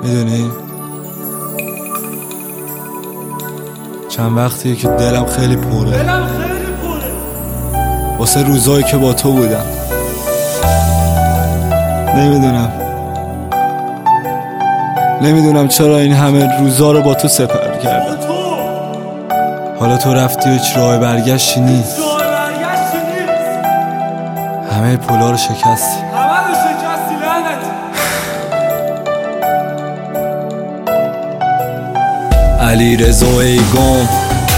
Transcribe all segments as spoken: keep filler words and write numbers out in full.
میدونی چند وقتیه که دلم خیلی پره دلم خیلی پره واسه روزایی که با تو بودم. نمیدونم نمیدونم چرا این همه روزا رو با تو سپر کردم. با تو حالا تو رفتی و هیچ راه برگشتی نیست. راه برگشتی نیست. همه پولا رو شکستی. همه رو شکستی لعنتی. علی رضا ایگام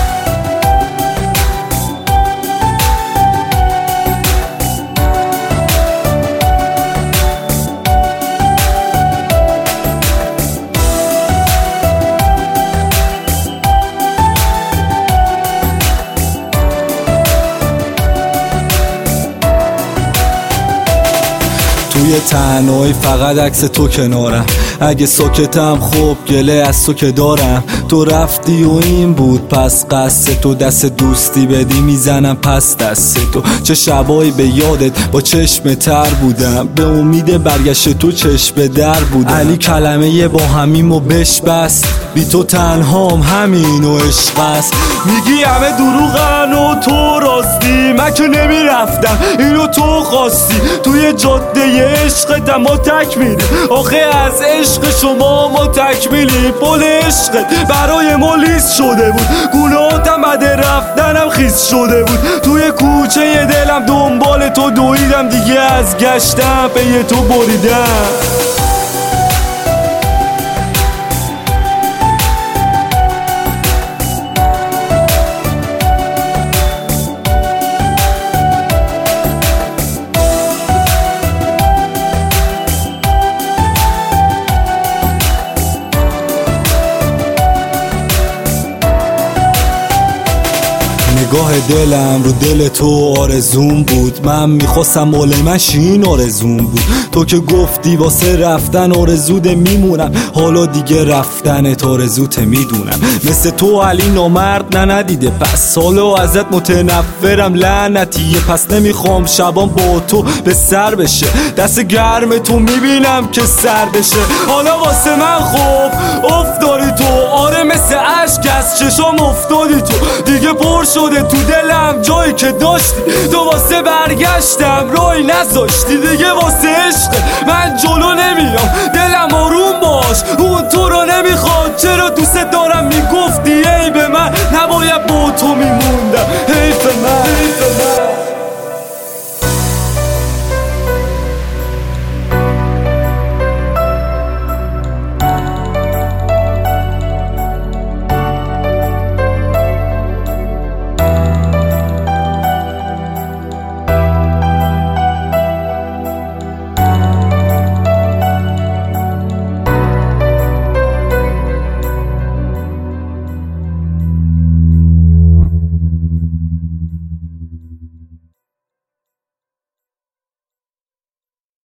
توی تنهایی فقط عکس تو کنارم. اگه ساکتم خب گله از تو که دارم. تو رفتی و این بود پس قصد تو دست دوستی بدی میزنم پس دست تو. چه شبایی به یادت با چشم تر بودم، به امید برگشت تو چشم در بودم. علی کلمه با همیم و بش بست، بی تو تنهام همین و عشق است. میگی همه دروغن و تو راستی، من که نمیرفتم اینو تو خواستی. توی جاده عشقت ما تک میری، آخه از عشق شما ما تکمیلی. پل عشقت برای ما لیست شده بود، گناهاتم بعد رفتنم خیس شده بود. توی کوچه دلم دنبال تو دویدم، دیگه از گشتم به تو بریدم. نگاه دلم رو دل تو آرزوم بود، من میخواستم مال من شین آرزوم بود. تو که گفتی واسه رفتن آرزوده میمونم، حالا دیگه رفتن تا آرزوته میدونم. مثل تو علی نامرد نه ندیده، پس حالا ازت متنفرم لعنتیه. پس نمیخوام شبان با تو به سر بشه، دست گرم تو میبینم که سر بشه. حالا واسه من خوب افتادی تو، آره مثل عشق از چشام افتادی تو. دیگه پر شده تو دلم جایی که داشتی، تو واسه برگشتم رای نذاشتی. دیگه واسه عشق من جلو نمیام، دلم آروم باش اون تو رو نمیخواد. چرا دوست دارم میگفتی ای به من، نباید با تو میموندم. حیف من, حیف من.